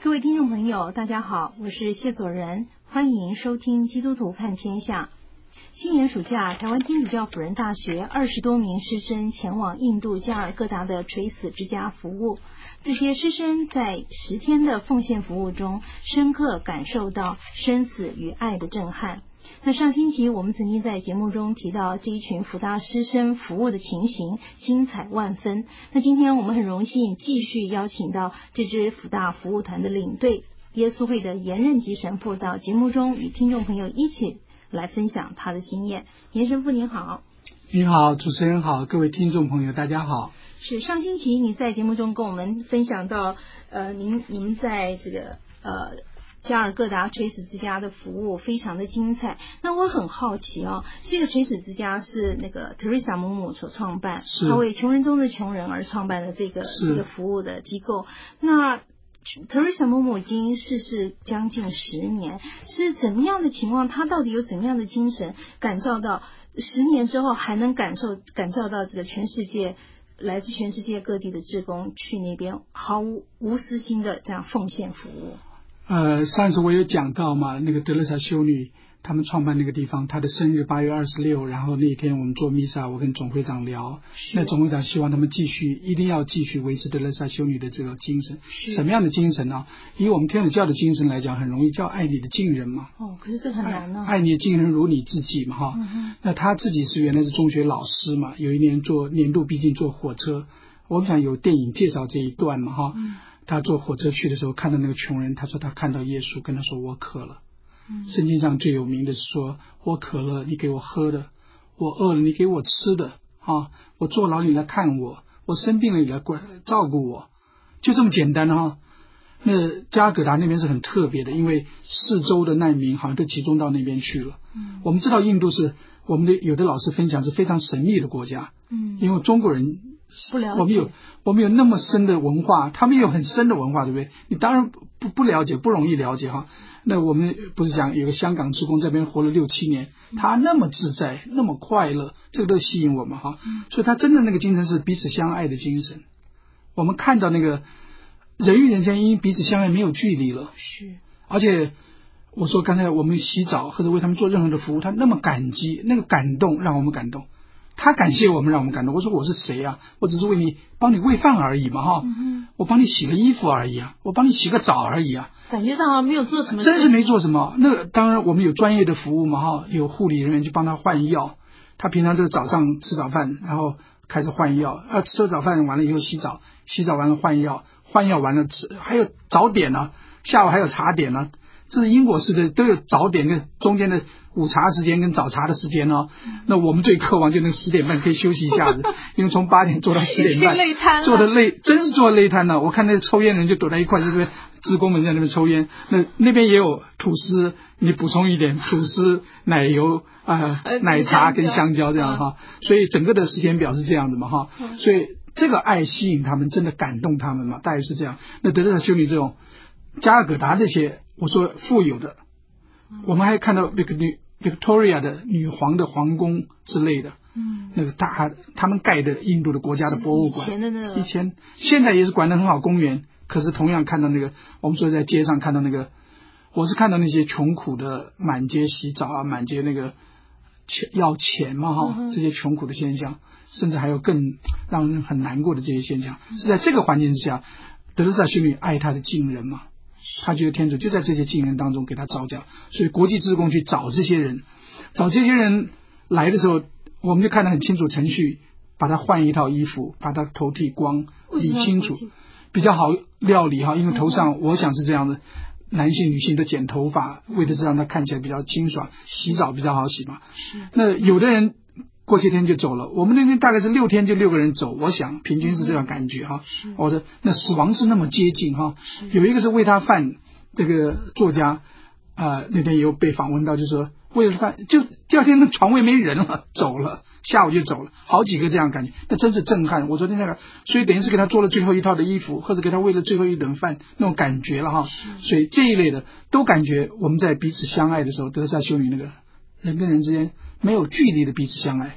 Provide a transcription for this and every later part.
各位听众朋友，大家好，我是谢佐仁，欢迎收听基督徒看天下。今年暑假，台湾天主教辅仁大学20多名师生前往印度加尔各答的垂死之家服务。这些师生在10天的奉献服务中，深刻感受到生死与爱的震撼。那上星期我们曾经在节目中提到这一群辅大师生服务的情形，精彩万分。那今天我们很荣幸继续邀请到这支辅大服务团的领队耶稣会的严任吉神父到节目中与听众朋友一起来分享他的经验。严神父您好。 你好，主持人好，各位听众朋友大家好。 是上星期你在节目中跟我们分享到你们在这个加尔各答垂死之家的服务非常的精彩。那我很好奇这个垂死之家是那个 Teresa 母母所创办，她为穷人中的穷人而创办的这个服务的机构。那 Teresa 母母已经逝世将近10年，是怎么样的情况？她到底有怎么样的精神，感召到10年之后还能感召到这个来自全世界各地的志工去那边毫无私心的这样奉献服务？ 上次我有讲到嘛，那个德勒萨修女他们创办那个地方，她的生日8月26，然后那一天我们做弥撒，我跟总会长聊，那总会长希望他们一定要继续维持德勒萨修女的这个精神。什么样的精神呢？以我们天主教的精神来讲，很容易叫爱你的近人嘛。 可是这很难呢。 爱你的近人如你自己嘛哈。那他自己原来是中学老师嘛，有一年做年度毕竟坐火车，我们想有电影介绍这一段嘛哈。他坐火车去的时候看到那个穷人，他说他看到耶稣跟他说我渴了。圣经上最有名的是说，我渴了你给我喝的，我饿了你给我吃的我坐牢你来看我，我生病了你来照顾我，就这么简单那加尔各答那边是很特别的，因为四周的难民好像都集中到那边去了。我们知道印度是我们的有的老师分享是非常神秘的国家。因为中国人不了解， 我们有那么深的文化，他们有很深的文化，对不对？你当然不了解，不容易了解那我们不是讲有个香港志工在那边活了6、7年，他那么自在，那么快乐，这个都吸引我们所以他真的那个精神是彼此相爱的精神。我们看到那个人与人之间因彼此相爱没有距离了。 是， 而且我说刚才我们洗澡或者为他们做任何的服务，他那么感激，那个感动让我们感动。他感谢我们，让我们感动。我说我是谁啊？我只是帮你喂饭而已嘛我帮你洗个衣服而已我帮你洗个澡而已感觉到没有做什么事， 真是没做什么。那当然我们有专业的服务嘛有护理人员去帮他换药，他平常就是早上吃早饭，然后开始换药，吃了早饭完了以后洗澡，洗澡完了换药，换药完了吃，还有早点下午还有茶点这是英国式的，都有早点跟中间的午茶时间跟早茶的时间那我们最渴望就那10点半可以休息一下子因为从8点做到10点半， 累瘫了， 做的累，真是做的累瘫了。我看那抽烟人就躲在一块，就是志工们在那边抽烟，那边也有吐司，你补充一点吐司、奶油奶茶跟香蕉这样所以整个的时间表是这样子嘛所以这个爱吸引他们，真的感动他们嘛，大概是这样。那德勒萨修女这种加尔各答这些我说富有的，我们还看到Victoria 的女皇的皇宫之类的那个他们盖的印度的国家的博物馆，以前现在也是管得很好公园，可是同样看到那个我们说在街上看到那个，我是看到那些穷苦的满街洗澡满街那个要钱嘛这些穷苦的现象，甚至还有更让人很难过的这些现象，是在这个环境之下，德勒萨修女爱她的近人嘛，他觉得天主就在这些近人当中给他招教，所以国际志工去找这些人来的时候，我们就看得很清楚程序，把他换一套衣服，把他头剃光，理清楚，比较好料理因为头上我想是这样的，男性女性都剪头发，为的是让他看起来比较清爽，洗澡比较好洗嘛。那有的人过些天就走了，我们那边大概是6天就6个人走，我想平均是这样感觉我说那死亡是那么接近有一个是为他饭，这个作家那天也有被访问到，就说为了饭就第二天那床位没人了，走了，下午就走了，好几个这样感觉，那真是震撼。我昨天所以等于是给他做了最后一套的衣服，或者给他喂了最后一顿饭那种感觉了所以这一类的都感觉我们在彼此相爱的时候，德勒萨修女那个人跟人之间没有距离的彼此相爱，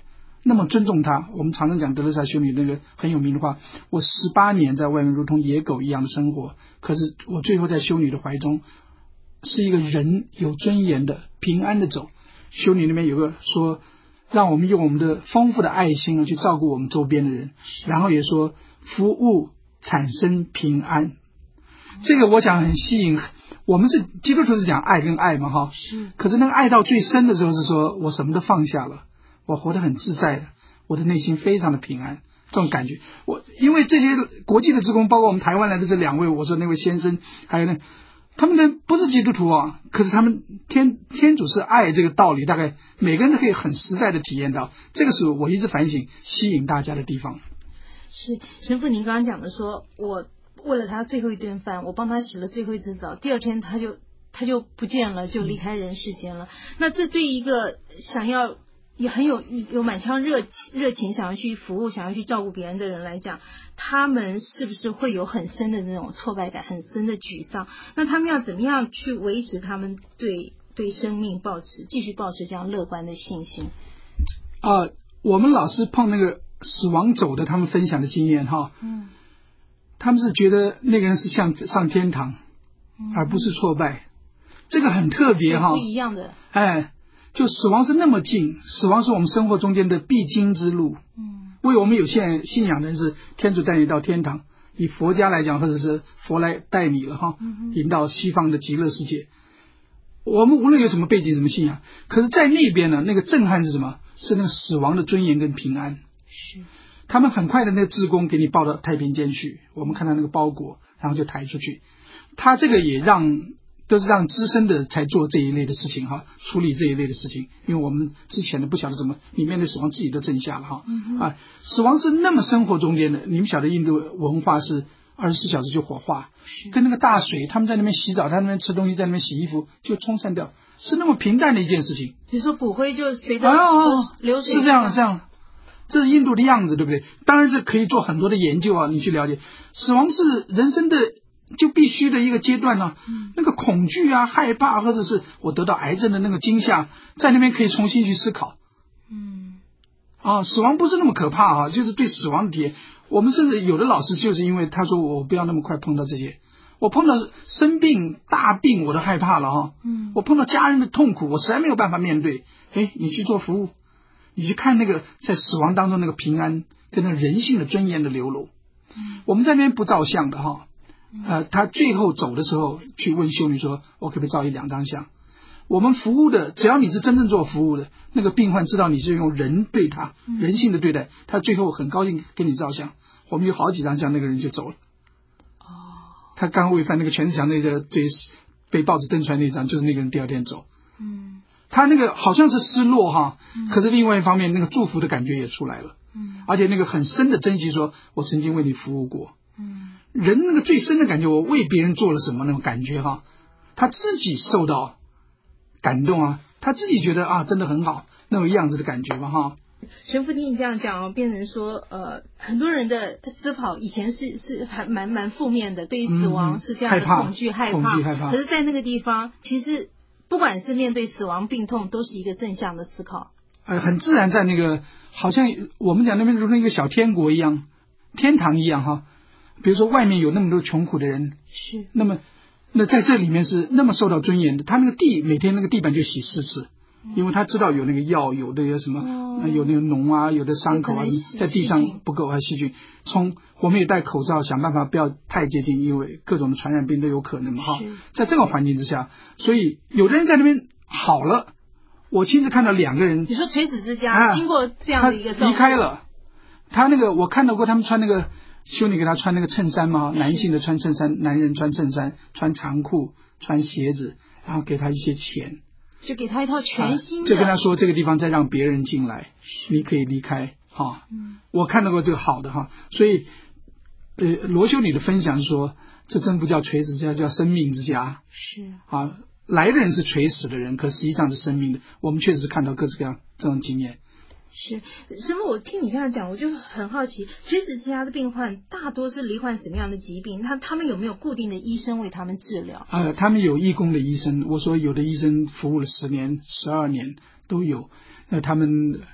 那么尊重他。我们常常讲德蕾莎修女那个很有名的话，我18年在外面如同野狗一样的生活，可是我最后在修女的怀中是一个人有尊严的平安的走。修女那边有个说，让我们用我们的丰富的爱心去照顾我们周边的人，然后也说服务产生平安。这个我想很吸引，我们是基督徒是讲爱跟爱嘛哈， 是。 可是那个爱到最深的时候是说我什么都放下了，我活得很自在的，我的内心非常的平安，这种感觉。我因为这些国际的志工，包括我们台湾来的这2位，我说那位先生，还有那他们的不是基督徒啊，可是他们天主是爱这个道理，大概每个人都可以很实在的体验到。这个是我一直反省吸引大家的地方。 是神父，您刚刚讲的说，我为了他最后一顿饭，我帮他洗了最后一次澡，第2天他就不见了，就离开人世间了。那这对一个想要也很有满腔热情想要去服务、想要去照顾别人的人来讲，他们是不是会有很深的那种挫败感、很深的沮丧？那他们要怎么样去维持他们对生命继续保持这样乐观的信心？ 我们老是碰那个死亡走的，他们分享的经验哈，他们是觉得那个人是像上天堂，而不是挫败，这个很特别哈， 不一样的。 就死亡是那么近，死亡是我们生活中间的必经之路。为我们有些信仰的人是天主带你到天堂，以佛家来讲，或者是佛来带你了哈，引到西方的极乐世界。我们无论有什么背景、什么信仰，可是在那边呢，那个震撼是什么？是那个死亡的尊严跟平安。 是。 他们很快的那个志工给你抱到太平间去，我们看到那个包裹，然后就抬出去。他这个也都是让资深的才做这一类的事情哈，处理这一类的事情，因为我们之前的不晓得怎么，你面对死亡自己都震下了哈。死亡是那么生活中间的，你们晓得印度文化是24小时就火化，跟那个大水，他们在那边洗澡，在那边吃东西，在那边洗衣服，就冲散掉，是那么平淡的一件事情。 你说骨灰就随着流水， 是这样。这是印度的样子，对不对？当然是可以做很多的研究啊，你去了解。死亡是人生的就必须的一个阶段呢。那个恐惧啊、害怕，或者是我得到癌症的那个惊吓，在那边可以重新去思考。死亡不是那么可怕啊，就是对死亡的体验。我们甚至有的老师就是因为他说我不要那么快碰到这些，我碰到生病大病我都害怕了哈。我碰到家人的痛苦，我实在没有办法面对。你去做服务。你去看那个在死亡当中那个平安跟那个人性的尊严的流露。我们在那边不照相的哈，他最后走的时候去问修女说，我可不可以照1-2张相？我们服务的，只要你是真正做服务的，那个病患知道你是用人对他，人性的对待，他最后很高兴跟你照相。我们有好几张相，那个人就走了。他刚喂饭那个全强那个被报纸登出来那张，就是那个人第2天走。他那个好像是失落哈，可是另外一方面那个祝福的感觉也出来了。而且那个很深的珍惜，说我曾经为你服务过。人那个最深的感觉，我为别人做了什么那种感觉哈，他自己受到感动啊，他自己觉得啊真的很好，那种样子的感觉嘛哈。 神父听你这样讲变成说很多人的思考以前是还蛮负面的，对于死亡是这样的恐惧害怕，可是在那个地方其实不管是面对死亡病痛都是一个正向的思考。 很自然，在那个好像我们讲那边如同一个小天国一样，天堂一样哈。比如说外面有那么多穷苦的人， 是那在这里面是那么受到尊严的。他那个每天那个地板就洗4次，因为他知道有那个药，有的有什么，有那个脓啊，有的伤口啊，在地上不够细菌。我们也戴口罩，想办法不要太接近，因为各种的传染病都有可能嘛哈。在这个环境之下，所以有的人在那边好了。我亲自看到2个人， 你说垂死之家经过这样的一个他离开了，他那个我看到过他们穿那个修女给他穿那个衬衫嘛，男性的穿衬衫，男人穿衬衫，穿长裤，穿鞋子，然后给他一些钱， 就给他一套全新的， 就跟他说这个地方再让别人进来，你可以离开哈。我看到过这个好的哈，所以罗修女的分享说，这真不叫垂死之家，叫生命之家。 是啊，来的人是垂死的人，可实际上是生命的。我们确实是看到各式各样这种经验。 是，师父，我听你这样讲，我就很好奇，垂死之家的病患大多是罹患什么样的疾病？他们有没有固定的医生为他们治疗？ 他们有义工的医生，我说有的医生服务了10年、12年都有。他们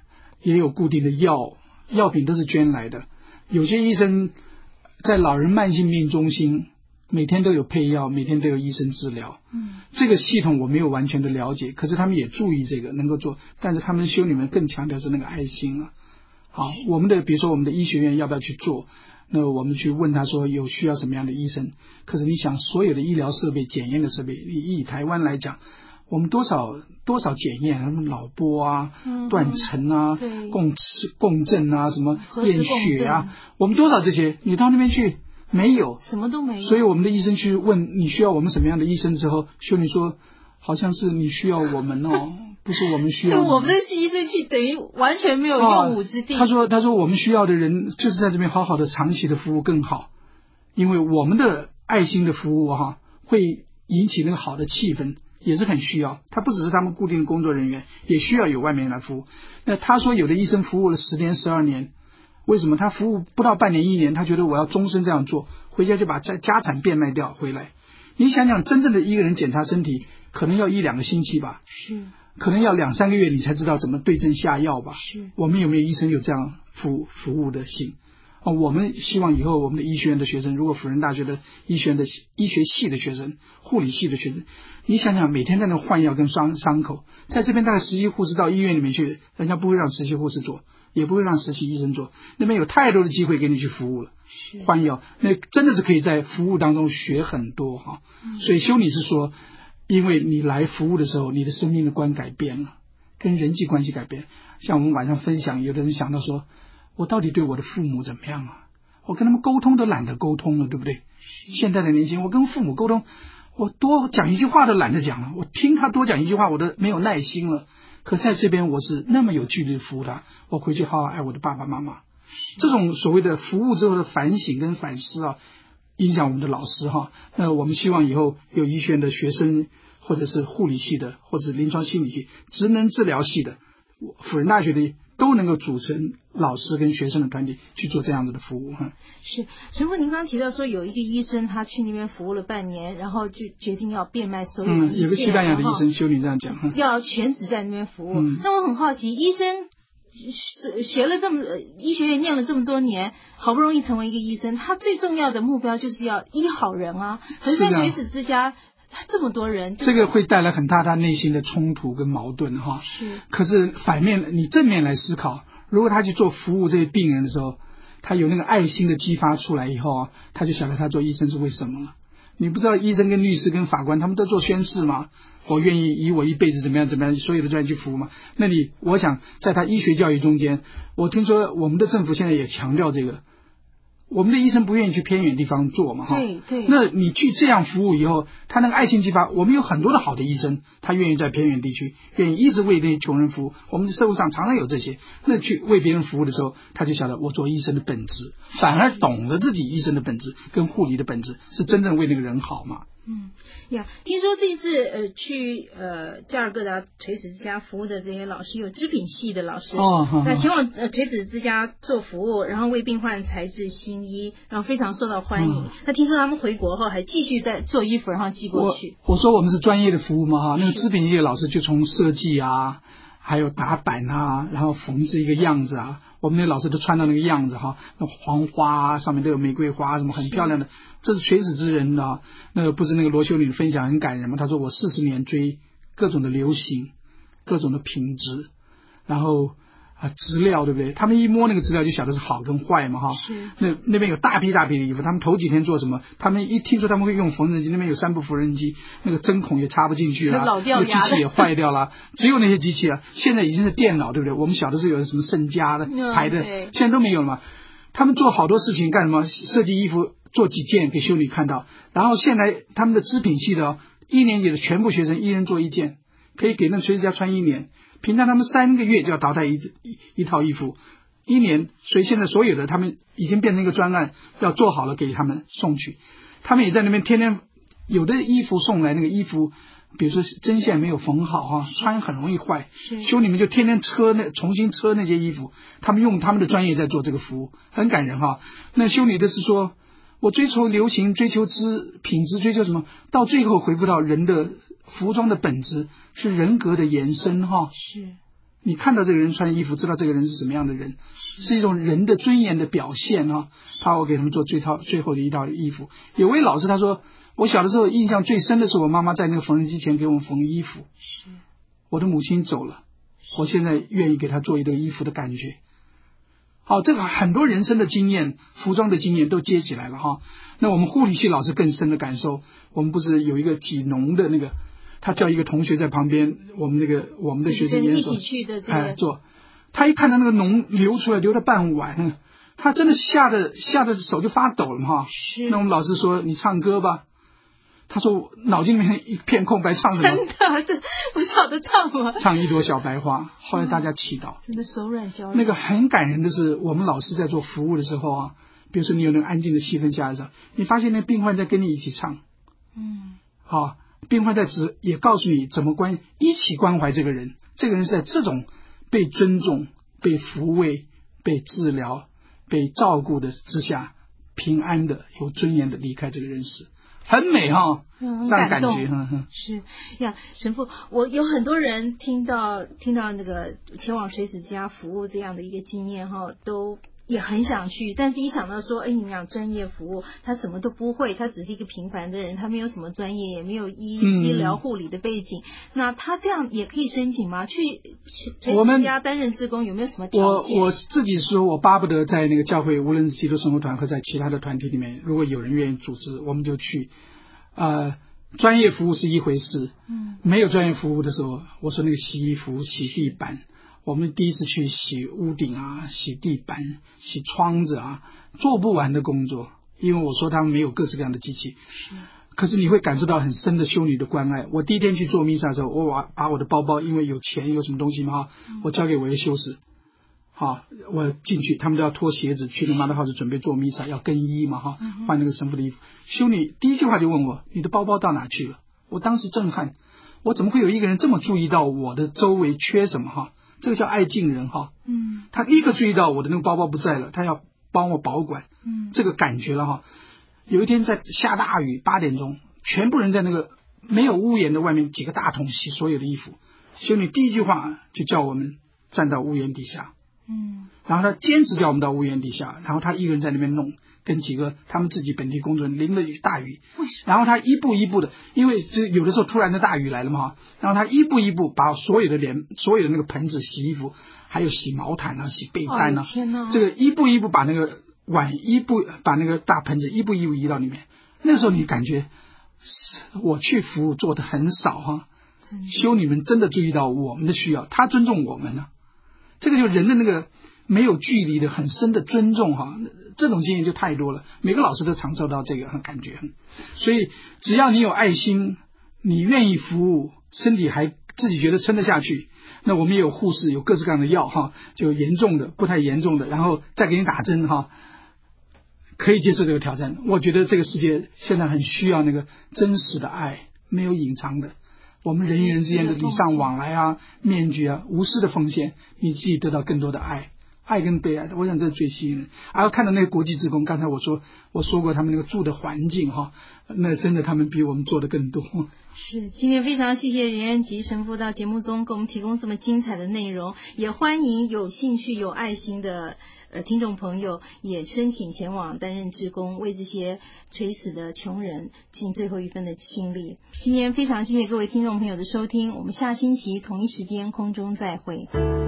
也有固定的药品都是捐来的。有些医生在老人慢性病中心每天都有配药，每天都有医生治疗。这个系统我没有完全的了解，可是他们也注意这个能够做，但是他们修女们更强调是那个爱心啊。好，比如说我们的医学院要不要去做？那我们去问他说有需要什么样的医生？可是你想，所有的医疗设备、检验的设备，以台湾来讲，我们多少检验，什么脑波啊、断层啊、共振啊、什么验血啊，我们多少这些，你到那边去没有， 什么都没有。 所以我们的医生去问你需要我们什么样的医生之后，修女说好像是你需要我们哦。不是我们需要我们的医生去等于完全没有用武之地。 他说我们需要的人就是在这边好好的长期的服务更好，因为我们的爱心的服务会引起那个好的气氛，也是很需要。他不只是他们固定的工作人员，也需要有外面人来服务。那他说有的医生服务了10年12年，为什么他服务不到半年1年，他觉得我要终身这样做，回家就把家产变卖掉回来。你想想，真正的一个人检查身体可能要1-2个星期吧， 是可能要2-3个月你才知道怎么对症下药吧。 是我们有没有医生有这样服务的心？我们希望以后我们的医学院的学生，如果辅仁大学的医学系的学生、护理系的学生，你想想每天在那换药跟伤口，在这边大概实习护士到医院里面去，人家不会让实习护士做，也不会让实习医生做，那边有太多的机会给你去服务了。换药那真的是可以在服务当中学很多哈。所以修女是说，因为你来服务的时候，你的生命的观改变了，跟人际关系改变。像我们晚上分享，有的人想到说，我到底对我的父母怎么样啊？我跟他们沟通都懒得沟通了，对不对？现在的年轻人，我跟父母沟通，我多讲一句话都懒得讲了，我听他多讲一句话我都没有耐心了。可在这边我是那么有距离的服务他，我回去好好爱我的爸爸妈妈。这种所谓的服务之后的反省跟反思影响我们的老师那我们希望以后有医学院的学生，或者是护理系的，或者是临床心理系、职能治疗系的，辅仁大学的都能够组成老师跟学生的团体去做这样子的服务。 是陈副，您刚刚提到说有一个医生他去那边服务了半年，然后就决定要变卖所有的医有个西班牙的医生修女这样讲， 要全职在那边服务。那我很好奇，医生学了医学院念了这么多年，好不容易成为一个医生，他最重要的目标就是要医好人啊。可是在学子之家这么多人， 这个会带来很大他内心的冲突跟矛盾是。 可是反面，你正面来思考，如果他去做服务这些病人的时候，他有那个爱心的激发出来以后他就晓得他做医生是为什么了。你不知道医生跟律师跟法官他们都做宣誓吗？我愿意以我一辈子怎么样所有的专业去服务吗？那我想在他医学教育中间，我听说我们的政府现在也强调这个，我们的医生不愿意去偏远地方做嘛对。 那你去这样服务以后，他那个爱心激发，我们有很多的好的医生，他愿意在偏远地区，愿意一直为那些穷人服务。我们的社会上常常有这些，那去为别人服务的时候，他就晓得我做医生的本质，反而懂得自己医生的本质跟护理的本质是真正为那个人好嘛。 听说这次去加尔各答垂死之家服务的这些老师有织品系的老师那前往垂死之家做服务，然后为病患裁制新衣，然后非常受到欢迎。那听说他们回国后还继续在做衣服，然后寄过去。 我说我们是专业的服务嘛那个织品系的老师就从设计还有打板然后缝制一个样子我们那老师都穿到那个样子那黄花上面都有玫瑰花什么很漂亮的，这是垂死之人那个不是那个罗修女分享很感人吗？他说我40年追各种的流行，各种的品质，然后资料对不对？他们一摸那个资料就晓得是好跟坏嘛那边有大批的衣服，他们头几天做什么？他们一听说他们会用缝纫机，那边有3部缝纫机，那个针孔也插不进去了，那个机器也坏掉了，只有那些机器现在已经是电脑对不对？我们小的时候有什么盛家的牌的，现在都没有了嘛。他们做好多事情干什么？设计衣服做几件给修女看到，然后现在他们的织品系的1年级的全部学生一人做1件，可以给那垂死家穿1年。平常他们3个月就要淘汰一套衣服，1年，所以现在所有的他们已经变成一个专案，要做好了给他们送去。他们也在那边天天有的衣服送来，那个衣服比如说针线没有缝好穿很容易坏，修女们就天天重新车那些衣服，他们用他们的专业在做这个服务，很感人那修女的是说，我追求流行，追求品质，追求什么，到最后回复到人的服装的本质是人格的延伸是你看到这个人穿衣服，知道这个人是什么样的人，是一种人的尊严的表现啊。我给他们做最后的一套衣服。有位老师他说，我小的时候印象最深的是我妈妈在那个缝纫机前给我们缝衣服。 是， 我的母亲走了，我现在愿意给她做一个衣服的感觉。好，这个很多人生的经验，服装的经验都接起来了哈。那我们护理系老师更深的感受，我们不是有一个挤脓的那个，他叫一个同学在旁边，我们的学生也一起去的这个做，他一看到那个脓流出来，流了半碗，他真的吓得手就发抖了嘛。 是。 那我们老师说你唱歌吧，他说脑筋里面一片空白，唱什么？ 真的，这不晓得唱什么。 唱一朵小白花。后来大家祈祷， 真的手软脚软。 那个很感人的是，我们老师在做服务的时候啊，比如说你有那个安静的气氛下的时候，你发现那病患在跟你一起唱，好，病患在也告诉你怎么一起关怀这个人，这个人是在这种被尊重、被抚慰、被治疗、被照顾的之下，平安的、有尊严的离开这个人世。很美哈，这样感觉是呀，神父，我有很多人听到那个前往垂死家服务这样的一个经验哈，都也很想去，但是一想到说，你们讲专业服务，他什么都不会，他只是一个平凡的人，他没有什么专业，也没有医疗护理的背景，那他这样也可以申请吗？去垂死家担任志工有没有什么条件？ 我自己说，我巴不得在那个教会，无论是基督生活团和在其他的团体里面，如果有人愿意组织，我们就去。专业服务是一回事，没有专业服务的时候，我说那个洗衣服、洗地板，我们第一次去洗屋顶啊、洗地板、洗窗子啊，做不完的工作，因为我说他们没有各式各样的机器。可是你会感受到很深的修女的关爱。我第一天去做弥撒的时候，我把我的包包，因为有钱有什么东西嘛，我交给我的修士。好，我进去，他们都要脱鞋子去那妈的号子准备做弥撒，要更衣嘛哈，换那个神父的衣服。修女第一句话就问我：“你的包包到哪去了？”我当时震撼，我怎么会有一个人这么注意到我的周围缺什么哈？这个叫爱敬人哈。他立刻注意到我的那个包包不在了，他要帮我保管。这个感觉了哈。有一天在下大雨，8点钟，全部人在那个没有屋檐的外面几个大桶洗所有的衣服。修女第一句话就叫我们站到屋檐底下。然后他坚持叫我们到屋檐底下，然后他一个人在那边弄，跟几个他们自己本地工作人员淋了大雨，然后他一步一步的，因为有的时候突然的大雨来了嘛，然后他一步一步把所有的那个盆子、洗衣服，还有洗毛毯啊、洗被单啊，这个一步一步把那个把那个大盆子一步一步移到里面。那时候你感觉我去服务做的很少哈，修女们真的注意到我们的需要，她尊重我们呢。这个就人的那个没有距离的很深的尊重哈，这种经验就太多了，每个老师都常受到这个感觉。所以只要你有爱心，你愿意服务，身体还自己觉得撑得下去，那我们也有护士，有各式各样的药哈，就严重的、不太严重的，然后再给你打针哈，可以接受这个挑战。我觉得这个世界现在很需要那个真实的爱，没有隐藏的。我们人与人之间的礼尚往来啊，面具啊，无私的奉献，你自己得到更多的爱跟被爱的，我想这是最吸引人。还有看到那个国际志工，刚才我说过他们那个住的环境哈，那真的他们比我们做的更多。 是，今天非常谢谢任安吉神父到节目中给我们提供这么精彩的内容，也欢迎有兴趣有爱心的听众朋友也申请前往担任志工，为这些垂死的穷人尽最后一分的心力。今天非常谢谢各位听众朋友的收听，我们下星期同一时间空中再会。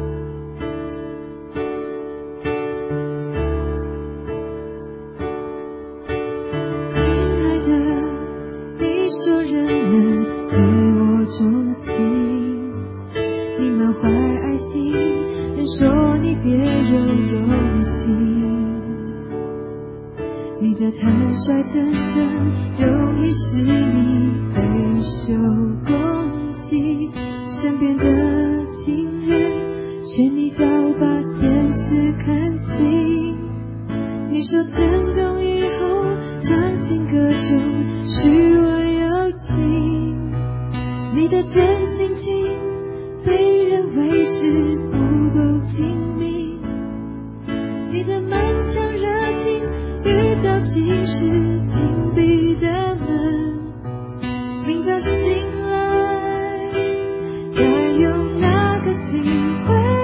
说人们自我中心，你满怀爱心，人说你别有用心。你的坦率真诚，容易使你备受攻击。身边的亲人，劝你早把现实看清。你说成功以后，唱进歌中，虚伪你的真性情被认为是不够亲密，你的满腔热情遇到尽是紧闭的门，明白醒来该用那个心会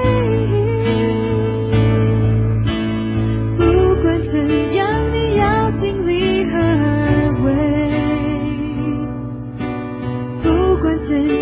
曾